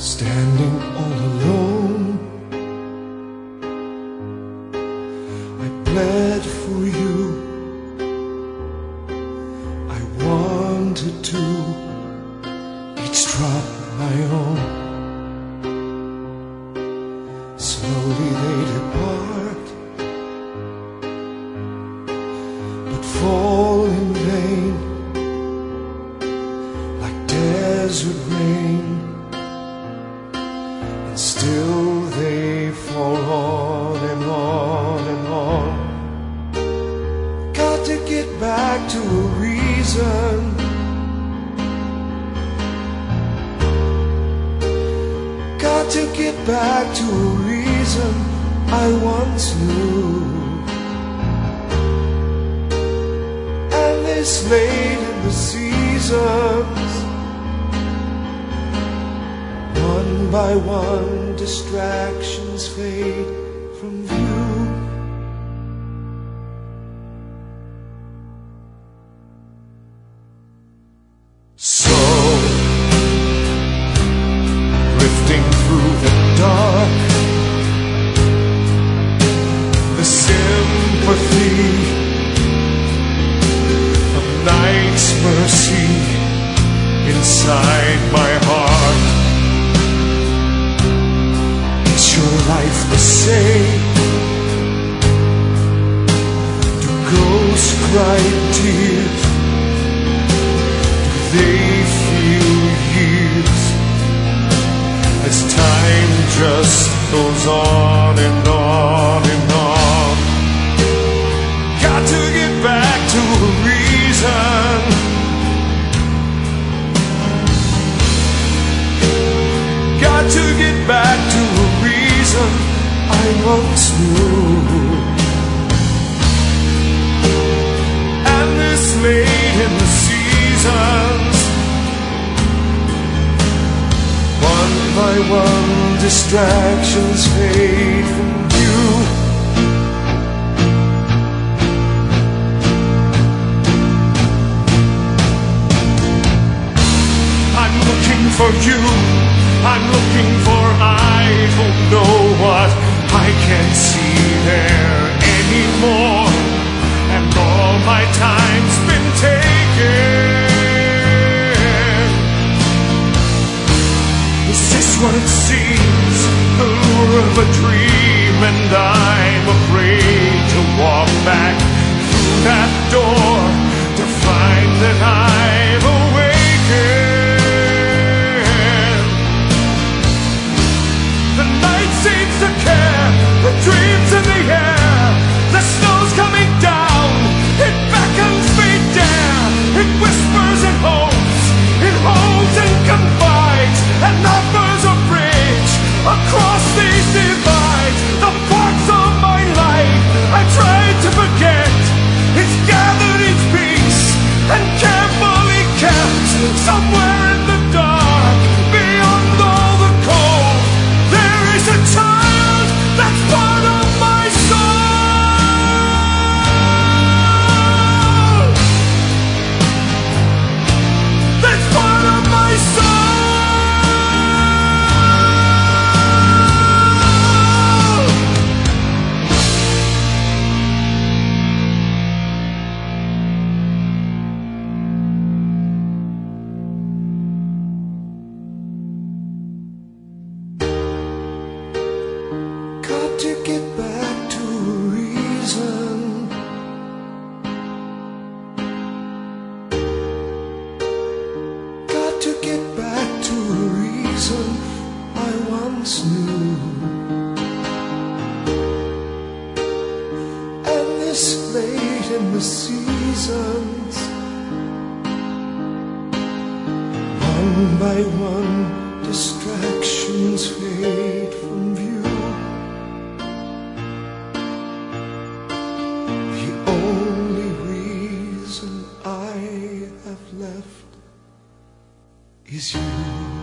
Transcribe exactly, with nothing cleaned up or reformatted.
standing all alone. I bled for you, I wanted to, each drop my own. Slowly they depart, but fall in vain, like desert rain. And still they fall on and on and on. Got to get back to a reason. Got to get back to a reason I once knew. And this late in the seasons, one by one, distractions fade from view. So, drifting through the dark, the sympathy of night's mercy inside my heart. Your life the same? Do ghosts cry tears? Do they feel years? As time just goes on and on and on. Got to get back to a reason. Got to get back to a reason I once knew. And this late in the seasons, one by one, distractions fade from view. I'm looking for you, I'm looking for I don't know what. I can't see there anymore, and all my time's been taken. Is this what it seems, the lure of a dream? And I'm afraid to walk back through that door, to find that I've awakened. The night seems to care, the dreams in the air, the snow's coming down, it beckons me down, it whispers and hopes, it holds and confides, and offers a bridge across these divides. The parts of my life I tried to forget, it's gathered its peace and carefully kept somewhere in the dark, beyond all the cold. There is a child that's part of my soul. That's part of my soul. Got to get back to a reason. Got to get back to a reason I once knew. And this late in the seasons, one by one, distractions fade from view. The only reason I have left is you.